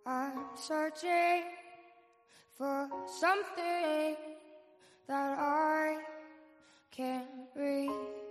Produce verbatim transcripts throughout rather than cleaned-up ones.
I'm searching for something that I can't reach.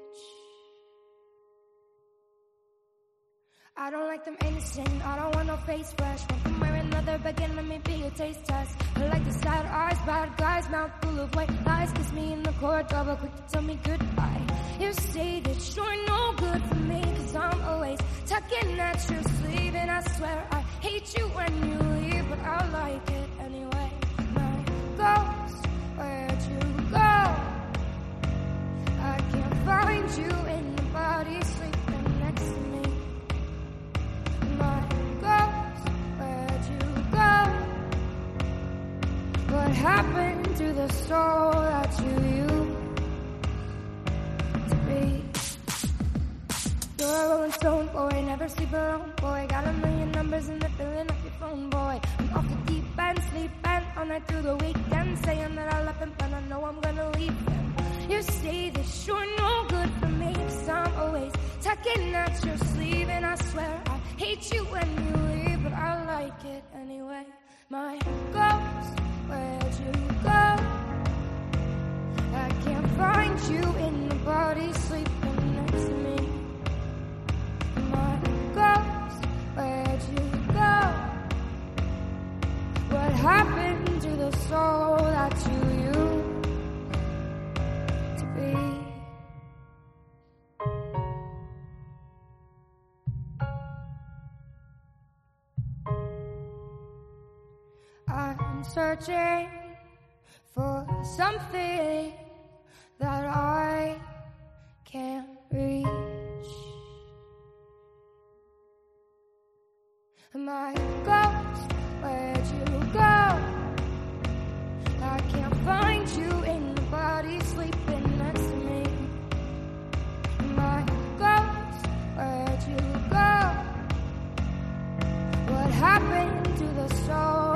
I don't like them innocent, I don't want no face fresh. One from where another begin, let me be a taste test. I like the sad eyes, bad guys, mouth full of white lies. Kiss me in the corridor, quick to tell me goodbye. You say that you're no good for me, cause I'm always tugging at your sleeve. And I swear I hate you when you leave, but I like it anyway. My ghost, where'd you go? I can't find you in the body sleeping next to me. My ghost, where'd you go? What happened to the soul that you used to be? You're a rolling stone, boy, never sleep alone, boy. Got a million numbers and they're filling up your phone, boy. I'm off the deep end, sleeping all night through the weekend, saying that I love him, but I know I'm gonna leave him. You say that you're no good for me, cause I'm always tugging at your sleeve. And I swear I hate you when you leave, but I like it anyway. My ghost, where'd you go? I can't find you in the body sleeping next to me. My ghost, where'd you go? What happened to the soul that you used to be? I'm searching for something that I can't reach. My ghost, where'd you go? I can't find you in the body sleeping next to me. My ghost, where'd you go? What happened to the soul